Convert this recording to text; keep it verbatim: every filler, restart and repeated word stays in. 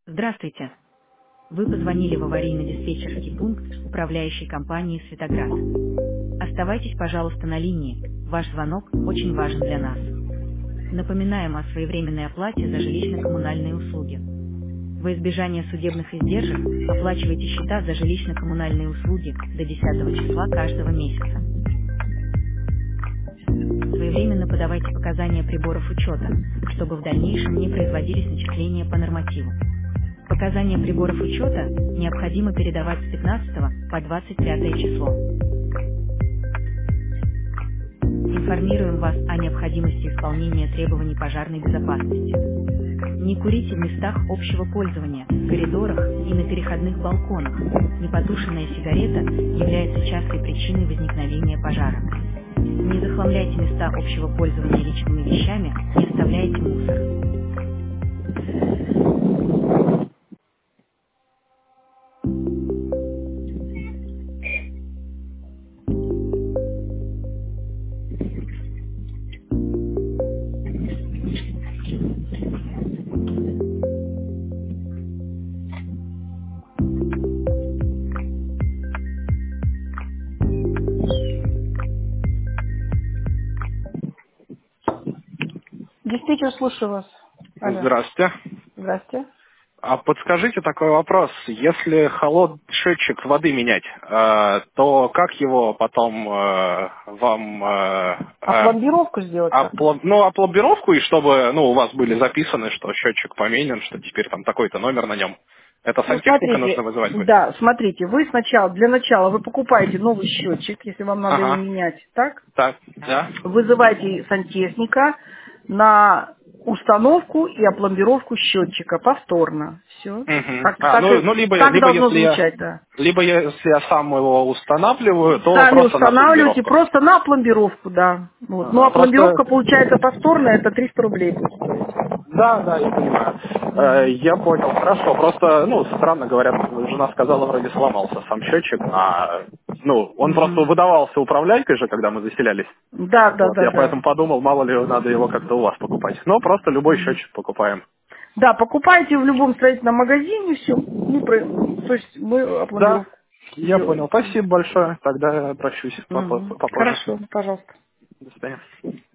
Здравствуйте. Вы позвонили в аварийно-диспетчерский пункт управляющей компании «Светоград». Оставайтесь, пожалуйста, на линии. Ваш звонок очень важен для нас. Напоминаем о своевременной оплате за жилищно-коммунальные услуги. Во избежание судебных издержек оплачивайте счета за жилищно-коммунальные услуги до десятого числа каждого месяца. Своевременно подавайте показания приборов учета, чтобы в дальнейшем не производились начисления по нормативу. Показания приборов учета необходимо передавать с пятнадцатого по двадцать пятое число. Информируем вас о необходимости исполнения требований пожарной безопасности. Не курите в местах общего пользования, в коридорах и на переходных балконах. Непотушенная сигарета является частой причиной возникновения пожара. Не захламляйте места общего пользования личными вещами, не оставляйте мусор. Диспетчер, слушаю вас. Алло. Здравствуйте. Здрасте. А подскажите такой вопрос. Если холод счетчик воды менять, э, то как его потом э, вам... Э, А э, пломбировку сделать? как? оплом- ну, а пломбировку, и чтобы ну, у вас были записаны, что счетчик поменен, что теперь там такой-то номер на нем. Это Ну, сантехника смотрите, нужно вызывать будет? да, смотрите, вы сначала, для начала вы покупаете новый счетчик, если вам надо его Ага. менять, так? Так, да. Вызывайте сантехника на установку и опломбировку счетчика повторно. Все. Мгм. Как, А, так, ну, и- ну либо, так либо должно если я звучать, да. либо если я сам его устанавливаю, то Сами просто на устанавливаете пломбировку. просто на пломбировку, да. Вот. Ну, Ага, а просто пломбировка получается повторная, это триста рублей будет стоить. да, да, я понимаю. Э, Мгм. Я понял, хорошо. Просто, ну, странно говорят, жена сказала, вроде сломался сам счетчик, а ну, он просто Мгм. выдавался управляйкой же, когда мы заселялись. Да, да, Вот, да, я да. поэтому подумал, мало ли надо его как-то у вас покупать. Но просто любой Мгм. счетчик покупаем. Да, покупайте в любом строительном магазине, все. Ну, про- то есть мы Да, опломбировку я понял. сделаем. Спасибо большое. Тогда прощусь попо- Мгм. попозже. Хорошо, пожалуйста. До свидания.